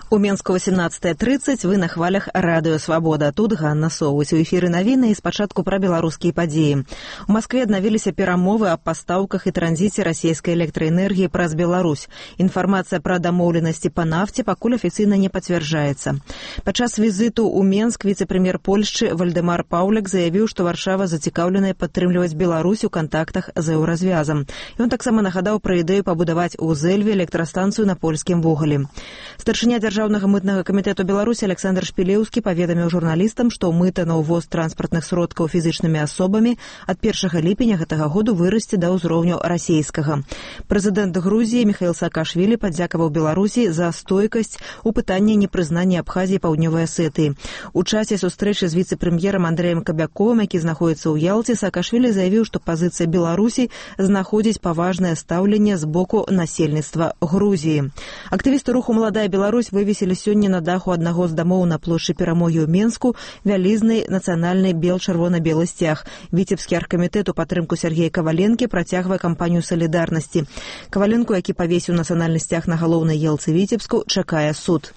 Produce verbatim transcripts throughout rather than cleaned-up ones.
У Менску восемнадцатая тридцать, вы на хвалях Радыё Свабода. Тут Ганна Соўваць. У эфіры навіны і спачатку пра беларускія падзеі. У Маскве аднавіліся перамовы аб пастаўках і транзіце расійскай электраэнергіі праз Беларусь. Інфармацыя пра дамоўленасці па нафце пакуль афіцыйна не пацвярджаецца. Падчас візіту ў Менск віцэ-прэм'ер Польшчы Вальдэмар Паўляк заявіў, што Варшава зацікаўленая падтрымліваць Беларусь у кантактах з еўразвязам. Ён таксама нагадаў пра ідэю пабудаваць у Зэльве электрастанцыю на польскім вугалі. Старшыня Дзяржаўнага мытнага камітэту Беларусі Александр Шпілеўскі паведаміў журналістам, што мыта на ўвоз транспартных сродкаў фізічнымі асобамі ад першага ліпеня гэтага году вырасце да ўзроўню расійскага. Прэзідэнт Грузіі Міхаіл Саакашвілі падзякаваў Беларусі за стойкасць у пытанні непрызнання Абхазіі і Паўднёвай Асетыі. У часе сустрэчы з віцэ-прэм'ерам Андрэем Кабяковым, які знаходзіцца ў Ялце, Саакашвілі заявіў, што пазіцыя Беларусі знаходзіць паважнае стаўленне з боку насельніцтва Грузіі. Актывісты руху «Маладая Беларусь» вывесілі сёння на даху аднаго з дамоў на плошчы Перамогі ў Менску вялізны нацыянальны бел-чырвона-белы сцяг. Віцебскі аргкамітэт у падтрымку Сергея Каваленкі працягвае кампанію салідарнасці. Каваленку, які павесіў нацыянальны сцяг на галоўнай елцы Віцебску, чакае суд.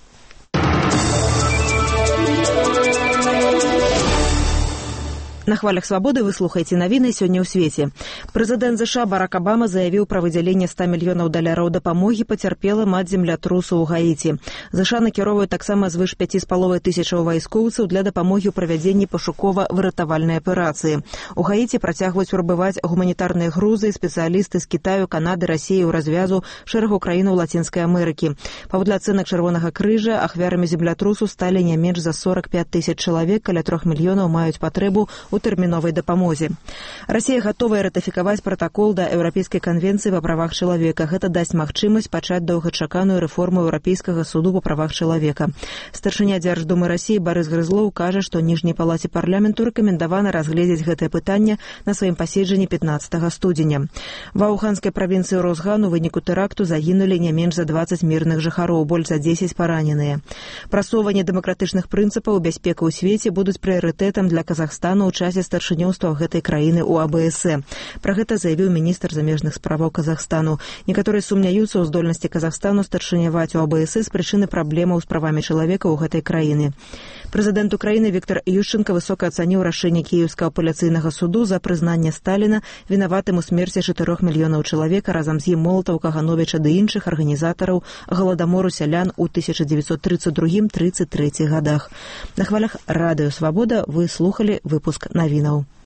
На хвалях Свабоды вы слухаеце навіны сёння ў свеце. Прэзідэнт ЗША Барак Абама заявіў пра выдзяленне ста мільёнаў даляраў дапамогі пацярпелым ад землятрусу ў Гаіці. ЗША накіроўваюць таксама звыш пяці з паловай тысячаў вайскоўцаў для дапамогі ў правядзенні пашукова-выратавальнай аперацыі. У Гаіці працягваюць прыбываць гуманітарныя грузы і спецыялісты з Кітаю, Канады, Расіі ў развязу шэрагу краінаў Лацінскай Амерыкі. Паводле ацэнак Чырвонага крыжа, ахвярамі землятрусу сталі не менш за сорак пяць тысяч чалавек, каля трох мільёнаў маюць патрэбу у тэрміновай дапамозе. Расія гатовая ратыфікаваць пратакол да Еўрапейскай канвенцыі па правах чалавека. Гэта дасць магчымасць пачаць доўгачаканую рэформу Еўрапейскага суду па правах чалавека. Старшыня Дзярждумы Расіі Барыс Грызлоў кажа, што ніжняй палаце парламенту рэкамендавана разгледзець гэтае пытанне на сваім паседжанні пятнаццатага студзеня. Ва Уханскай правінцыі Розган у выніку тэракту загінулі не менш за дваццаць мірных жыхароў, больш за дзесяць параненыя. Прасоўванне дэмакратычных прынцыпаў і бяспека ў свеце будуць прыярытэтам для Казахстану ў часе старшынёўства гэтай краіны ў АБС. Пра гэта заявіў міністр замежных справаў Казахстану. Некаторыя сумняюцца ў здольнасці Казахстану старшыняваць у АБС з прычыны праблемаў з правамі чалавека ў гэтай краіны. Прэзідэнт Украіны Віктор Ющенка высока ацаніў рашэнне Кіеўскага апеляцыйнага суду за прызнанне Сталіна вінаватым у смерці чатырох мільёнаў чалавека, разам з ім Молатаў, Кагановіча ды іншых арганізатараў галадамору сялян у тысяча дзевяцьсот трыццаць другім — трыццаць трэцім гадах. На хвалях Радыё Свабода вы слухалі выпуск навінаў.